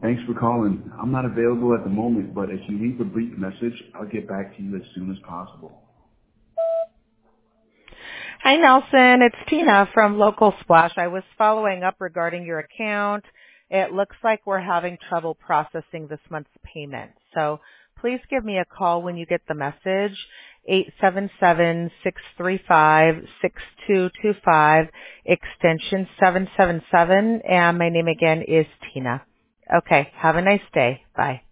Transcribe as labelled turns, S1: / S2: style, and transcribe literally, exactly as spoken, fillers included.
S1: Thanks for calling. I'm not available at the moment, but if you leave a brief message, I'll get back to you as soon as possible.
S2: Hi, Nelson. It's Tina from Local Splash. I was following up regarding your account. It looks like we're having trouble processing this month's payment. So please give me a call when you get the message, eight seven seven, six three five, six two two five, extension seven seven seven, and my name again is Tina. Okay, have a nice day. Bye.